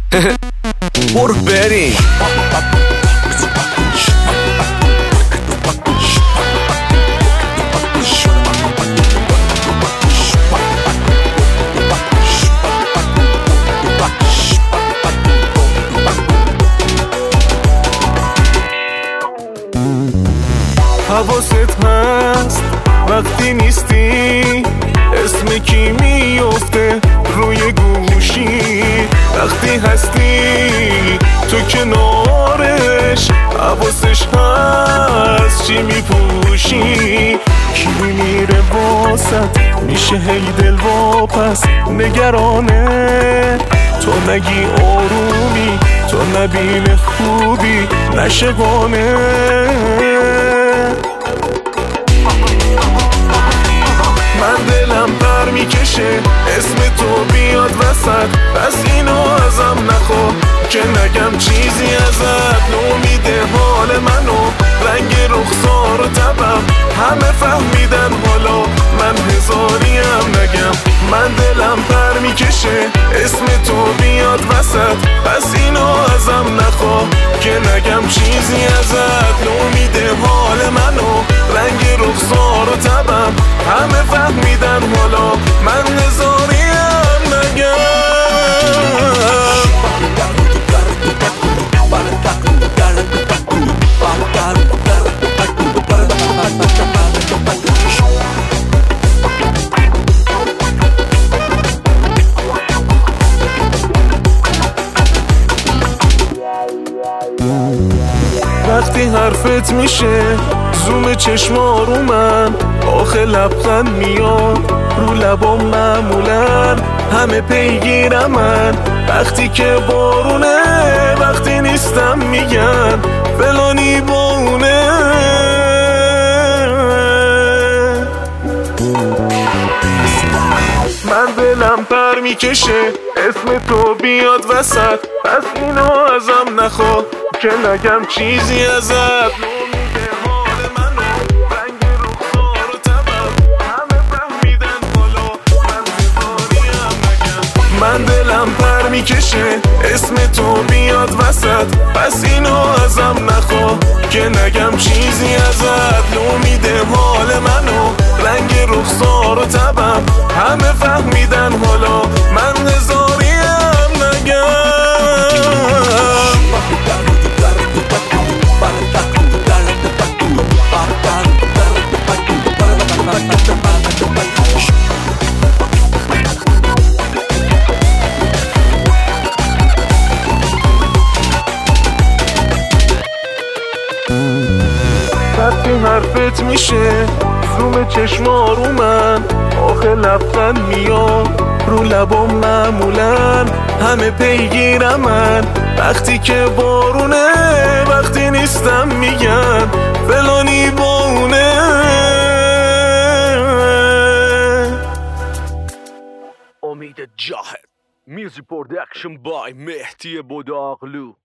برو بریم. حواست هست وقتی نیستی اسم کی میفته روی گوشی، وقتی هستی تو کنارش حواسش هست چی میپوشی. کی میره واسط میشه هی دل واپس نگرانه، تو نگی آرومی تو نبین خوبی نشگانه. من دلم پر میکشه اسم تو بیاد وسط، پس اینو ازم نخوا که نگم چیزی ازت. نومیده حال منو رنگ رخسار و تبم همه فهمیدن، حالا من هزاریم نگم. من دلم پر میکشه اسم تو بیاد وسط، پس اینو ازم نخوا که نگم چیزی ازت. نومیده حال منو رنگ رخسار و تبم همه فهمیدن، حالا من هزاریم نگم. وقتی حرفت میشه زوم چشما رو من، آخه لبخند میاد رو لبام معمولا همه پیگیرم من. وقتی که بارونه وقتی نیستم میگن فلانی بونه. من دلم پر میکشه اسم تو بیاد وسط، پس اینو ازم نخوا که نگم چیزی ازت. نومیده حال منو رنگ رخسار و تبم همه فهمیدن، حالا من هزاریم نگم. من دلم پر میکشه اسم تو بیاد وسط، پس اینو ازم نخوا که نگم چیزی ازت. نومیده حال منو رنگ رخسار و تبم همه فهمیدن، حالا من هزاریم نگم. وقتی حرفت میشه زوم چشما رو من، آخه لبخند میاد رو لبام معمولا همه پیگیرم من. وقتی که بارونه وقتی نیستم میگن فلانی بونه. امید جاهد، میوزیک پرودکشن بای مهدی بوداغلو.